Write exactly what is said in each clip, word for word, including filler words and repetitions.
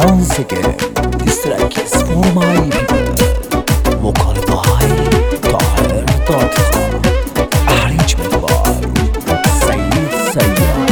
once again, this track is for my people. Vocal by Tahir Datika. Arrangement by Saeed Sayyar.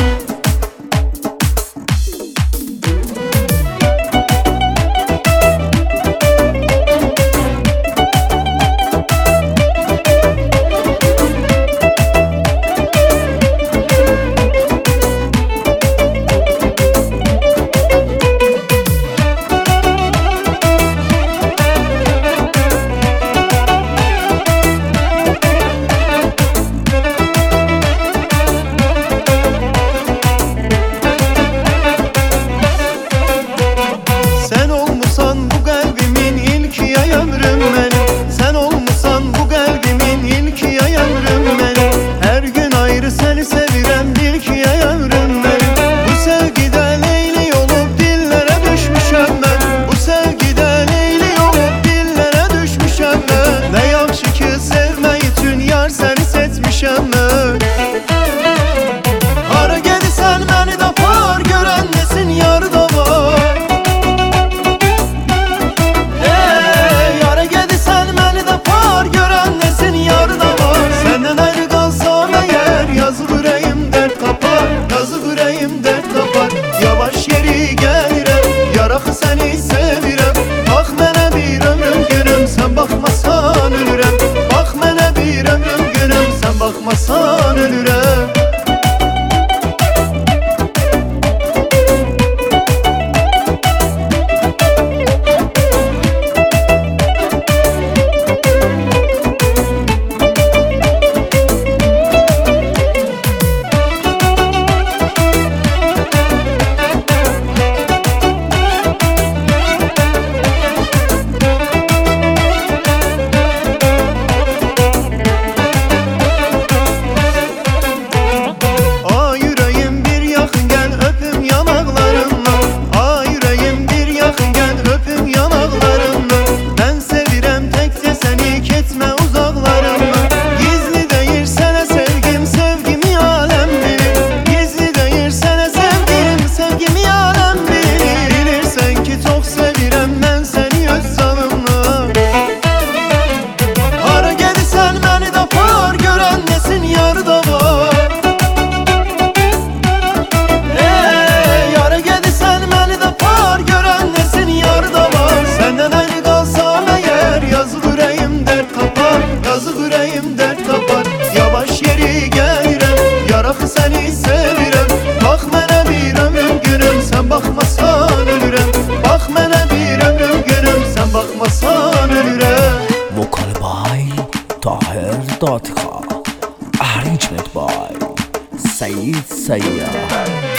Hara gelirsen beni de par gören nesin yarı da var. Hey, hara gelirsen beni de par gören nesin yarı da var. Senden ayrı kalsam eğer yazı yüreğim dert kapar, yazı yüreğim dert kapar. Yavaş yeri gelirem, yarakı seni sevirem. Bak mene bir ömrüm günüm, sen bakmasan ölürem. Bak mene bir ömrüm günüm, sen bakmasan ölürem. Seni sevirem. Bak mene bir ömrüm günüm, sen bakmasan ölürem. Bak mene bir ömrüm günüm, sen bakmasan ölürem. Vocal by Tahir Datika. Arrangement by Saeed Sayyar.